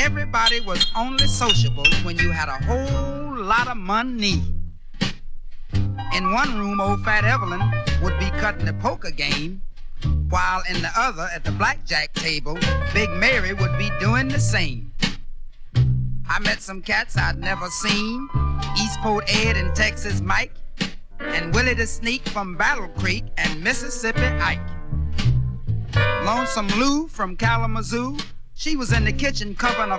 everybody was only sociable when you had a whole lot of money. In one room, old Fat Evelyn would be cutting the poker game, while in the other, at the blackjack table, Big Mary would be doing the same. I met some cats I'd never seen, Eastport Ed and Texas Mike, and Willie the Sneak from Battle Creek and Mississippi Ike. Lonesome Lou from Kalamazoo, she was in the kitchen covering a